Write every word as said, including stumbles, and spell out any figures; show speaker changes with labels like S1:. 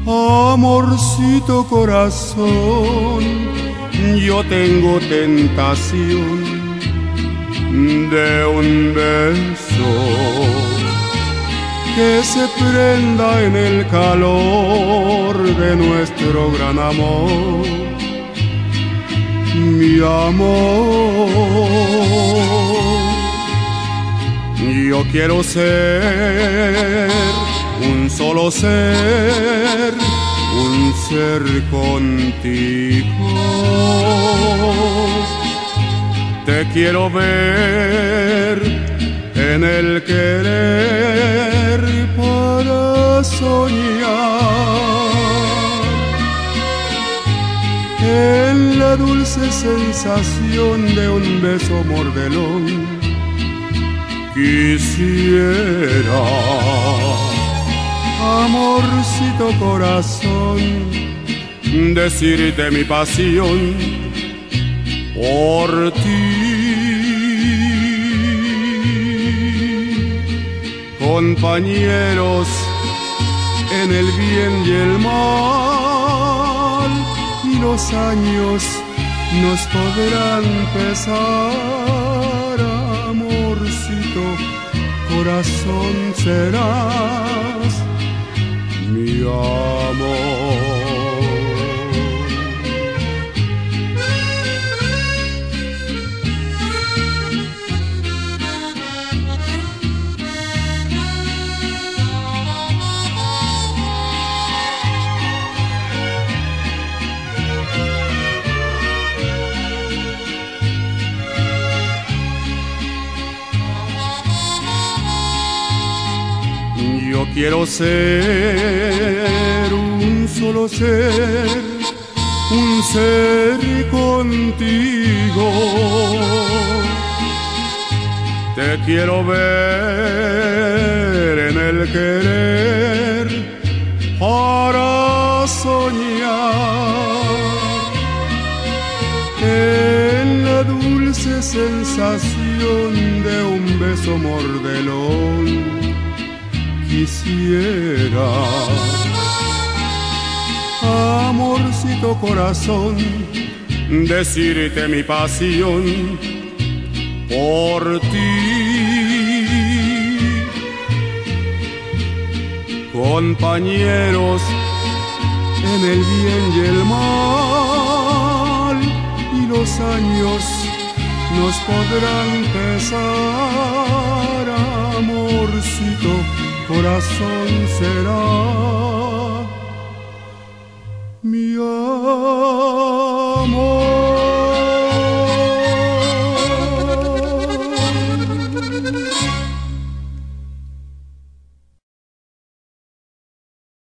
S1: Amorcito corazón, yo tengo tentación de un beso que se prenda en el calor de nuestro gran amor, mi amor. Yo quiero ser un solo ser, un ser contigo. Te quiero ver en el querer para soñar, en la dulce sensación de un beso mordelón. Quisiera, amorcito corazón, decirte mi pasión por ti. Compañeros en el bien y el mal, y los años nos podrán pesar, amorcito corazón, serás mi amor. Yo quiero ser un solo ser, un ser contigo. Te quiero ver en el querer para soñar, en la dulce sensación de un beso mordelón. Quisiera, amorcito corazón, decirte mi pasión por ti. Compañeros en el bien y el mal, y los años nos podrán pesar, amorcito corazón, será